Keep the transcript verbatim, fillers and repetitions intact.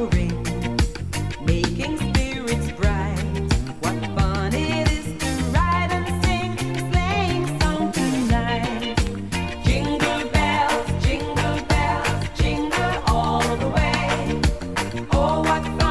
ring, making spirits bright. What fun it is to ride and sing a sleighing song tonight. Jingle bells, jingle bells, jingle all the way. Oh, what fun